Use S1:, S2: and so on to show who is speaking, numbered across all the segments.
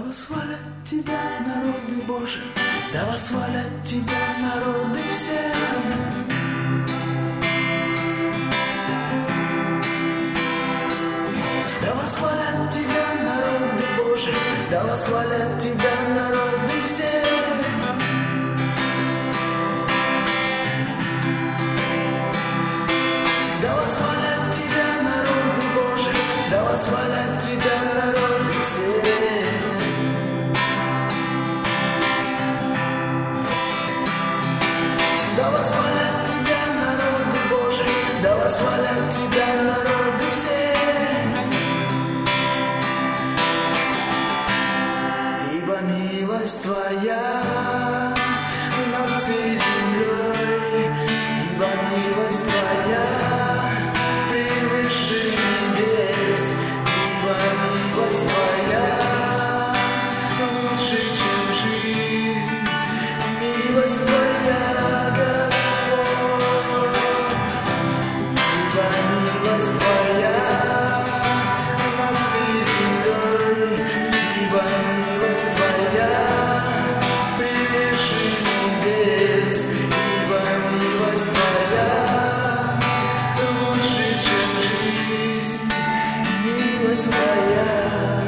S1: восхвалят тебя народы Божии, да восхвалят тебя народы все. Да восхвалят тебя народы Божии, да восхвалят тебя народы все. Да восхвалят тебя народы Божии, да восхвалят тебя народы все. Да восхвалят тебя народы Божии, да восхвалят тебя народы все. Ибо милость твоя над всей землей, ибо милость твоя превыше небес, ибо милость твоя лучше, чем жизнь, милость твоя, Господь, ибо милость твоя над всей землей, ибо милость твоя превыше небес, ибо милость твоя лучше, чем жизнь, милость твоя.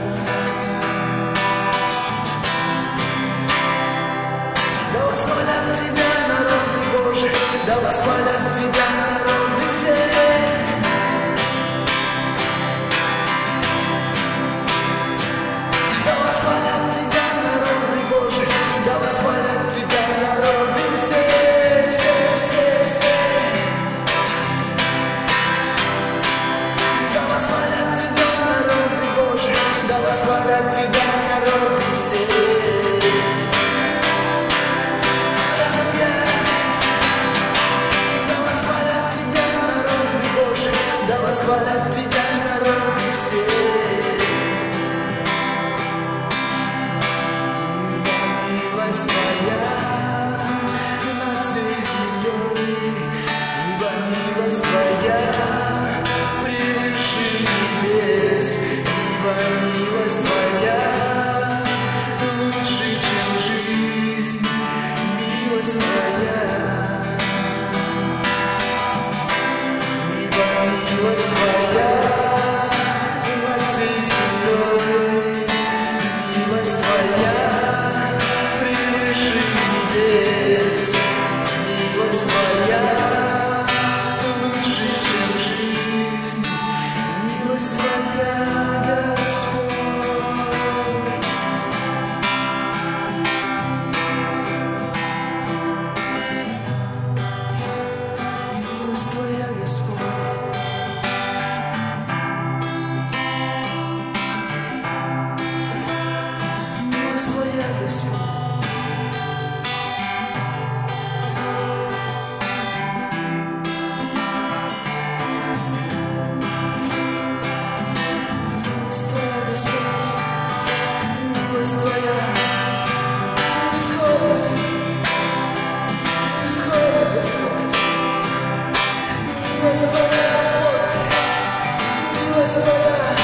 S1: Да восхвалят тебя народы Божии, да восхвалят тебя народы все. Да восхвалят тебя народы Божии, да восхвалят тебя народы все, все, все, все. Да восхвалят тебя народы Божии, да восхвалят тебя народы все. Восхвалят тебя народы все. Ибо милость твоя над всей землей, ибо милость твоя превыше небес, ибо милость твоя лучше, чем жизнь, милость твоя. Милость твоя над всей землей, милость твоя превыше небес, милость твоя лучше, чем жизнь, милость твоя, Господь. Милость твоя, Господь. Милость твоя, Господь. Милость твоя, Господь. Милость твоя исходит, исходит, Господь. Милость твоя, Господь. Милость твоя.